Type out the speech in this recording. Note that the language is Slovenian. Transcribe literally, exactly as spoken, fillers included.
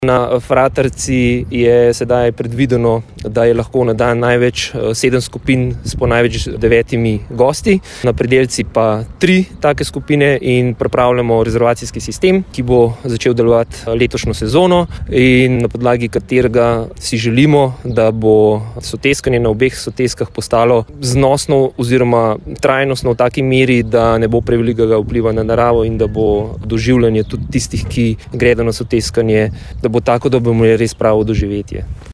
Na Fratarci je sedaj predvideno, da je lahko na dan največ sedem skupin s po največ devetimi gosti, na Predelci pa tri take skupine in pripravljamo rezervacijski sistem, ki bo začel delovati letošnjo sezono in na podlagi katerega si želimo, da bo soteskanje na obeh soteskah postalo znosno oziroma trajnostno v taki meri, da ne bo prevelikega vpliva na naravo in da bo doživljanje tudi tistih, ki gredo na soteskanje, da bo tako, da bomo imeli res pravo doživetje.